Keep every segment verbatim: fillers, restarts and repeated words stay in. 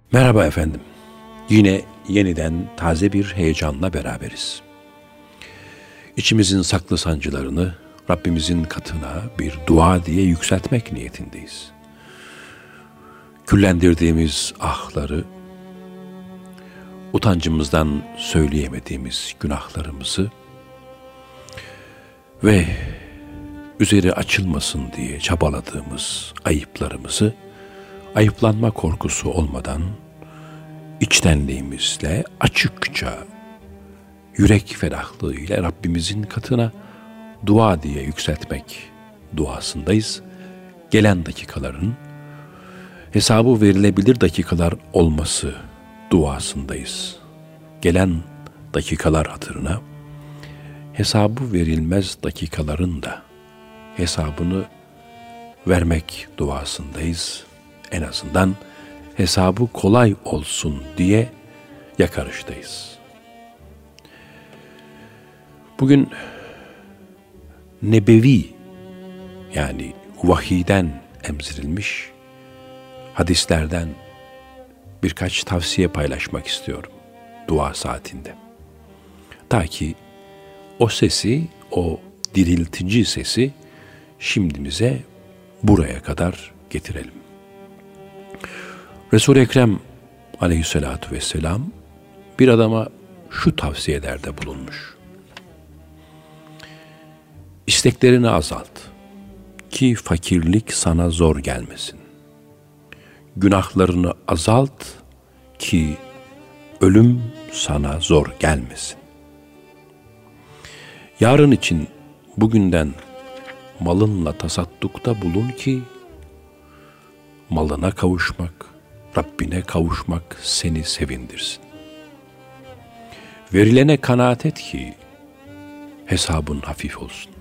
Merhaba efendim. Yine yeniden taze bir heyecanla beraberiz. İçimizin saklı sancılarını Rabbimizin katına bir dua diye yükseltmek niyetindeyiz. Küllendirdiğimiz ahları, utancımızdan söyleyemediğimiz günahlarımızı ve üzeri açılmasın diye çabaladığımız ayıplarımızı ayıplanma korkusu olmadan içtenliğimizle açıkça, yürek ferahlığıyla Rabbimizin katına dua diye yükseltmek duasındayız. Gelen dakikaların hesabı verilebilir dakikalar olması duasındayız. Gelen dakikalar hatırına hesabı verilmez dakikaların da hesabını vermek duasındayız. En azından hesabı kolay olsun diye yakarıştayız. Bugün nebevi, yani vahiyden emzirilmiş hadislerden birkaç tavsiye paylaşmak istiyorum dua saatinde. Ta ki o sesi, o diriltici sesi şimdimize buraya kadar getirelim. Resul-i Ekrem aleyhissalatu vesselam bir adama şu tavsiyelerde bulunmuş. İsteklerini azalt ki fakirlik sana zor gelmesin. Günahlarını azalt ki ölüm sana zor gelmesin. Yarın için bugünden malınla tasaddukta bulun ki malına kavuşmak, Rabbine kavuşmak seni sevindirsin. Verilene kanaat et ki hesabın hafif olsun.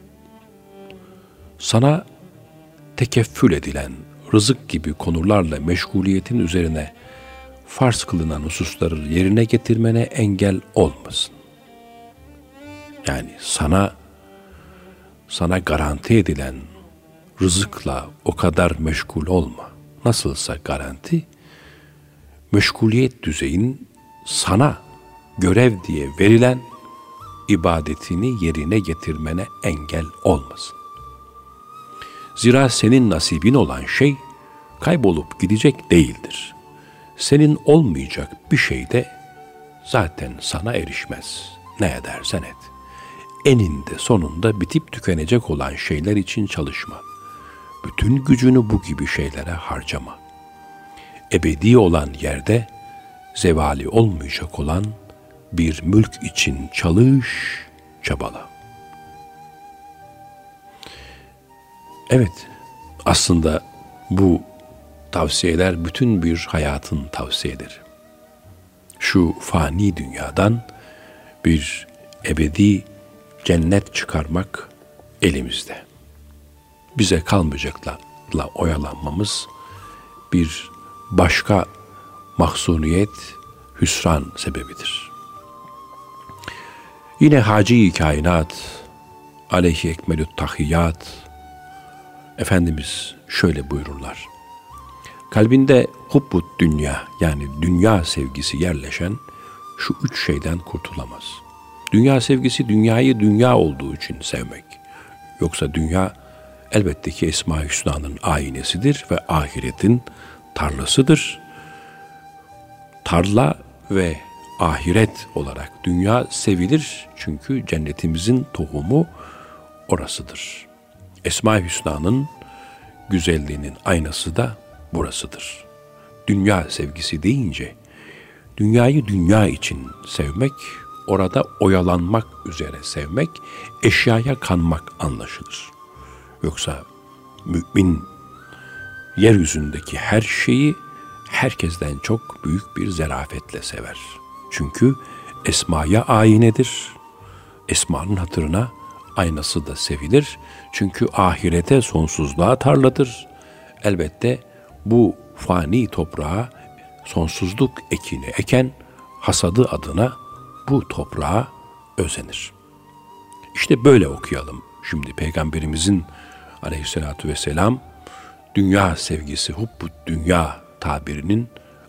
Sana tekeffül edilen rızık gibi konularla meşguliyetin üzerine farz kılınan hususları yerine getirmene engel olmasın. Yani sana sana garanti edilen rızıkla o kadar meşgul olma. Nasılsa garanti, meşguliyet düzeyin sana görev diye verilen ibadetini yerine getirmene engel olmasın. Zira senin nasibin olan şey kaybolup gidecek değildir. Senin olmayacak bir şey de zaten sana erişmez. Ne edersen et. Eninde sonunda bitip tükenecek olan şeyler için çalışma. Bütün gücünü bu gibi şeylere harcama. Ebedi olan yerde zevali olmayacak olan bir mülk için çalış, çabala. Evet, aslında bu tavsiyeler bütün bir hayatın tavsiyeleri. Şu fani dünyadan bir ebedi cennet çıkarmak elimizde. Bize kalmayacakla oyalanmamız bir başka mahzuniyet, hüsran sebebidir. Yine Hacı-i Kainat aleyhi ekmelü't tahiyyat Efendimiz şöyle buyururlar. Kalbinde hubbut dünya, yani dünya sevgisi yerleşen şu üç şeyden kurtulamaz. Dünya sevgisi dünyayı dünya olduğu için sevmek. Yoksa dünya elbette ki Esma-i Hüsna'nın aynesidir ve ahiretin tarlasıdır. Tarla ve ahiret olarak dünya sevilir çünkü cennetimizin tohumu orasıdır. Esma-i Hüsna'nın güzelliğinin aynası da burasıdır. Dünya sevgisi deyince dünyayı dünya için sevmek, orada oyalanmak üzere sevmek, eşyaya kanmak anlaşılır. Yoksa mümin yeryüzündeki her şeyi herkesten çok büyük bir zarafetle sever. Çünkü esmaya ayinedir. Esmanın hatırına aynası da sevilir. Çünkü ahirete sonsuzluğa tarladır. Elbette bu fani toprağa sonsuzluk ekini eken hasadı adına bu toprağa özenir. İşte böyle okuyalım. Şimdi Peygamberimizin aleyhissalatu vesselam dünya sevgisi, hubbut dünya tabirinin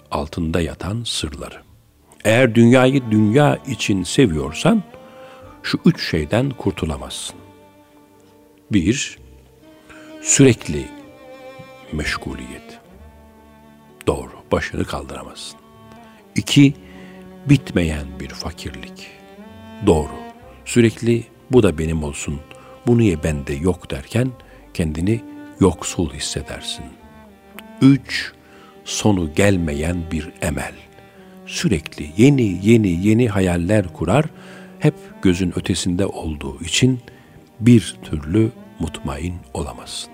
altında yatan sırları. Eğer dünyayı dünya için seviyorsan şu üç şeyden kurtulamazsın. Bir, sürekli meşguliyet. Doğru, başını kaldıramazsın. İki, bitmeyen bir fakirlik. Doğru, sürekli bu da benim olsun, bu niye bende yok derken kendini yoksul hissedersin. Üç, sonu gelmeyen bir emel. Sürekli yeni yeni yeni hayaller kurar, hep gözün ötesinde olduğu için bir türlü mutmain olamazsın.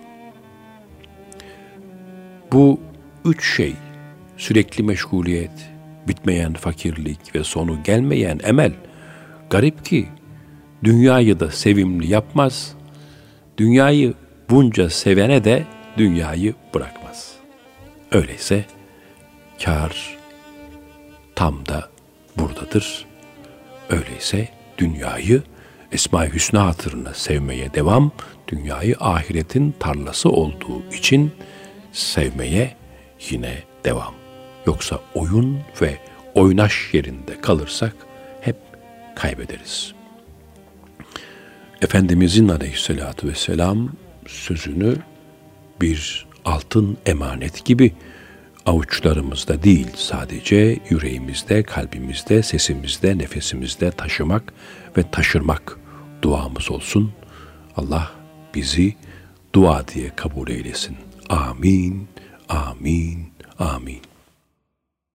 Bu üç şey, sürekli meşguliyet, bitmeyen fakirlik ve sonu gelmeyen emel, garip ki dünyayı da sevimli yapmaz, dünyayı bunca sevene de dünyayı bırakmaz. Öyleyse kâr tam da buradadır. Öyleyse dünyayı Esma-i Hüsna hatırına sevmeye devam, dünyayı ahiretin tarlası olduğu için sevmeye yine devam. Yoksa oyun ve oynaş yerinde kalırsak hep kaybederiz. Efendimizin aleyhissalatu vesselam sözünü bir altın emanet gibi avuçlarımızda değil, sadece yüreğimizde, kalbimizde, sesimizde, nefesimizde taşımak ve taşırmak duamız olsun. Allah bizi dua diye kabul eylesin. Amin, amin, amin.